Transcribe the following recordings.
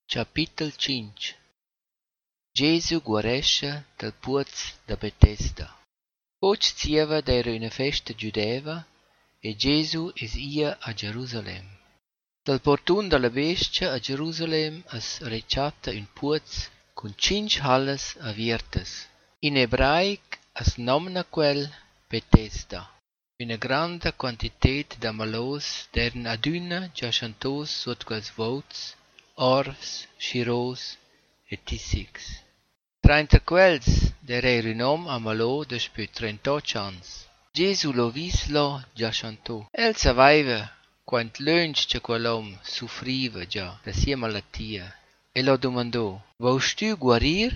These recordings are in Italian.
Capitol 5. Gesù guaresce dal puz da Betesda. Poc zieva d'era una festa giudeva e Gesù es ia a Gerusalem. Dal portun dalla bestia a Gerusalem es reciata un puz con 5 halles aviertes. In ebraic es nomna quel Betesda. Una grande quantitat de malos d'eren aduna giacentos sot quels vots, orfs, schiros e tissics. Tra inter quels d'era un om a malo despö 38 ans. Gesù lo vis lo giacentò. El savaiva quant lunch che quell'om soffriva già da sia malattia e lo domandò: Vols tu guarir?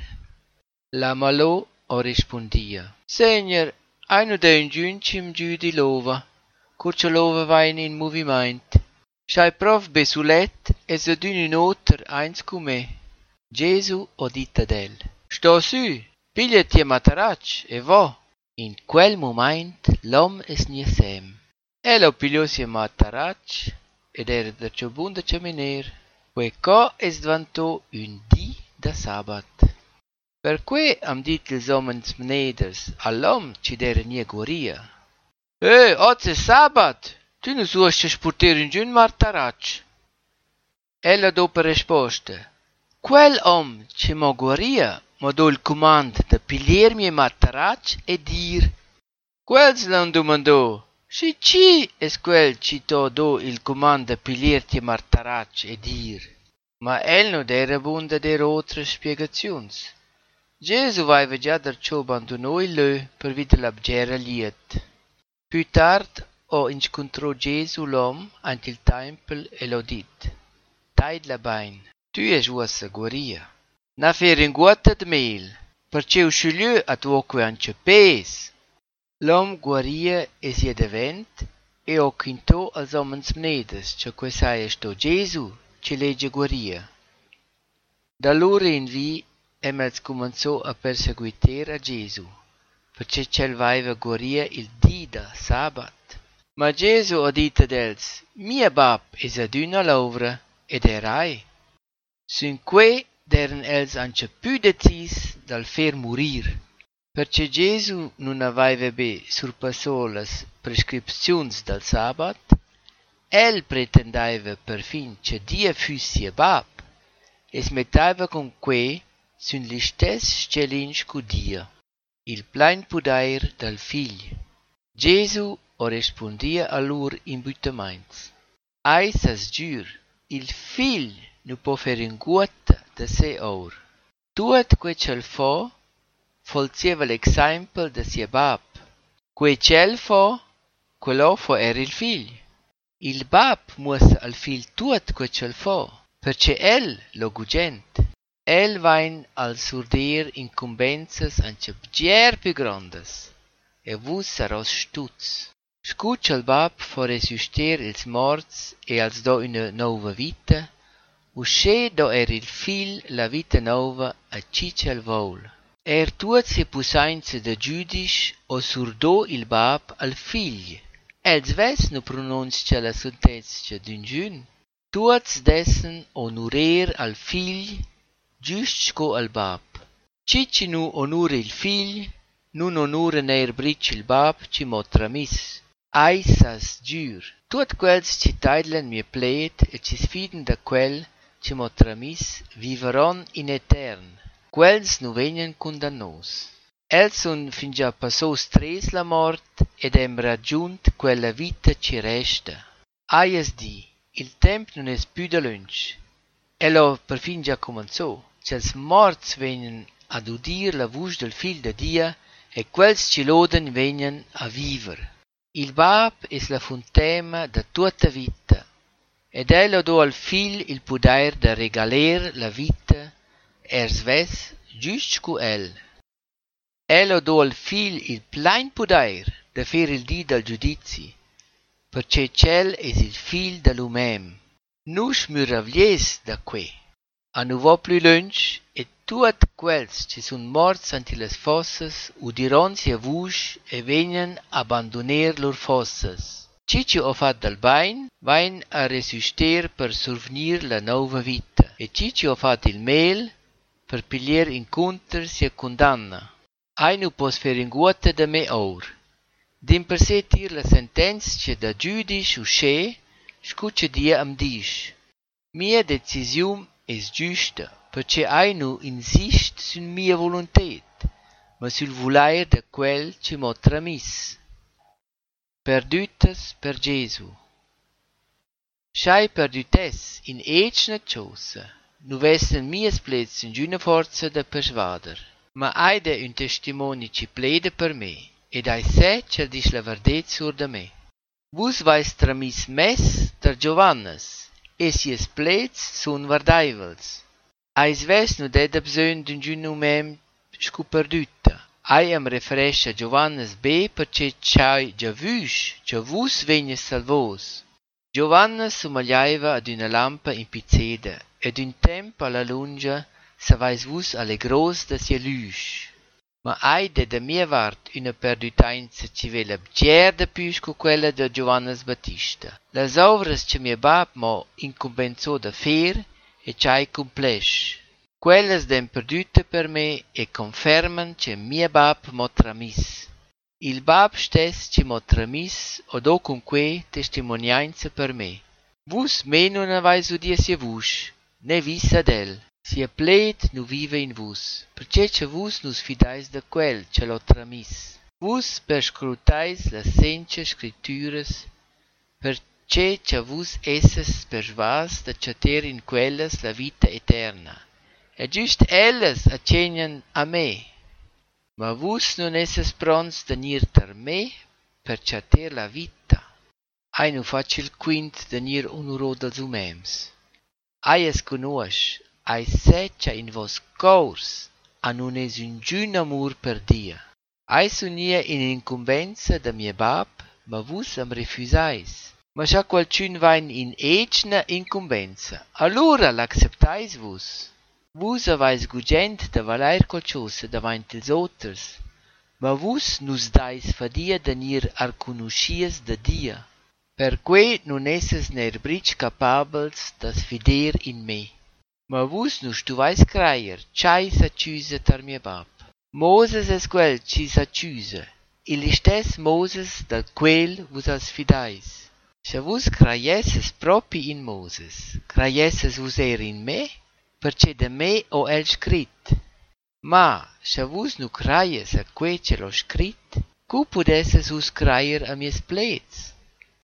La malo o rispondia: Signor, hai nu de un giuncim giù di lova, curce lova vain in moviment. Schai prof besulet e se d'un un otter eins cu me. Gesù o dit ad el: Sto su, pigliati a matarac e va. In quel moment l'om es niesem. Elo pigliosi a matarac ed era da ciobunda caminer, queco es diventò un dì da sabat. Perque am dit ils omens mneders all'om ci dera nie guaria. Oz è sabat, tu nu suosce spurter in giun matarac. Ella dopo risposta: Quel om ci mo guaria, ma do il comand da pigliermi e matarac e dir. Quels l'han domandò: Si ci es quel ci to do il comand da piglierti e matarac e dir. Ma el no dera bunda der otre spiegazions. Gesù aveva già da ciò abbandonò il lö per vide l'abgera liet. Più tard o incontrò Gesù l'om ant il tempel e lo dit: Taid la bain, tu es uossa guaria. Na fer in guata de mel, perché uscigliu a tuoque ance pes. L'om guaria e si devent e o quintò als omens mnedes, che quai sto Gesù ci legge guaria. Da l'ora in vi Emels cominciò a perseguiter a Gesù, perché cel vaiva guaria il dì da sabat. Ma Gesù ha dit ad els: Mia bab es ad una lovra ed erai. Sin que deren els ance più decis dal fer murir, perché Gesù non aveva be surpassò las prescripzions dal sabat, el pretendaiva perfin che dia fussi bab, e smettaiva con que sun l'istes scelins cu dia, il plain pudair dal figl. Gesù o respondia a lur imbutamaints: Ai sas giur, il figl nu po fer in guota da se or. Tuot que cel fa, folzieva l'exempel da sia bab. Que cel fa, quello fa era il figl. Il bab muossa al figl tuot que cel fa, perché el lo gugent. El vain al surdir incumbenzas ance bgier più grandes, e vus saros stutz. Scuc al bab for resuster ils morts e als do una nova vita, usce do er il fil la vita nova a cicel vol. Tuot se pusainza da giudish o surdo il bab al figl. Els ves nu pronunzia la sentenzia d'un giun. Tuots dessen onurer al figl giust co al bab. Cici nu onure il figl, nun onure neir bric il bab ci mo tramis. Ai sas giur. Tuot quels ci taidlen mie pleet e ci sfiden da quel ci mo tramis viveron in etern. Quels nu vegnan condannos. Els sun fin già passos tres la mort ed hem raggiunt quella vita ci resta. Aies di, il temp non es più da lunch. Elo perfin già cominciò. C'els morts vegnan ad udir la vusch del fil de dia e quels ci loden vegnan a viver. Il bab es la fontema da tutta vita ed elo do al fil il pudair da regaler la vita ers ves giust cu el. Elo do al fil il plain pudair da fer il dì dal giudizi, perché cel es il fil da l'umem. Nus muravies da que. A nu va plü lunch e tuot quels ci sun morts anti las fossas udiron sia vusch e vegnan abbandoner lor fossas. Cici o fat dal bain, vain a resuster per survenir la nova vita. e Cicci ha fatto il mail per pigliare incontro sia condanna. Ai nu pos fer in guota da me or. Dim per sé tir la sentenza da giudice usce, scuccia dia am dish. Mia decisione è giusta, perché ai nu insist su mia volontà, ma sul volere da quel che m'ha tramis. Perdutas per Gesù. Schai perdutes in ecna cosa, nu vessen mias plets in giuna forza da persvader, ma aide un testimoni ci plede per me, ed ai se cer dis la verdet sur da me. Vus vais tramis mes ter Giovannes, e sies plets sun vardaivels. Ais ves nu ded absön d'un giuna mem scu perduta. Ai am referesce a Giovannes B perché c'hai già vus, già vus vegnes salvos. Giovannes somigliava ad una lampa in pizzeda, ed un tempo alla lunga savais vus alle gros da sia luce. Ma ai da mia vart una perdutainza ci vela bgier da più co quella da Giovannes Battista. Las ovras che mia bab mo incumbenzò da fer e c'hai complesh. Quelles den perdute per me e conferman che mia bab mo tramis. Il bab stes ci mo tramis od o cunque testimonianza per me. Vus me non avais udia sia vus, ne vis ad el. Sia pleit nu vive in vus, perché che vus nus fidais da quel ce lo tramis. Vus perscrutais las sence scritturas, perché che vus esses persvas da chater in quellas la vita eterna. E giust elles accegnan a me. Ma vus non esses prons da nir ter me per chater la vita. Ai nu facil quint da nir unuro dels umems. Ai es conosc, ai seccia in vos cors, a non es un giun amor per dia. Ai sunia in incumbenza da mia bab, ma vus am refusais. Ma scha qualcun vain in ecna incumbenza, allora l'acceptais vus. Vus avais gugent da valair qualcosa davanti ils otters, ma vus nus dais fadia da nir arconuscias da dia. Perque non esses ner bric capabels das fider in me. Ma vus nu stuvais creier, c'hai s'acciusa tar mia bab. Moses es quel ci s'acciusa, il istes Moses dal quel vus as fidais. Se vus creiesses propi in Moses, creiesses vus in me, perché da me ho el scrit. Ma, se vus nu creies a que ce l'ho scrit, cu pudesses vus creier a mies plets?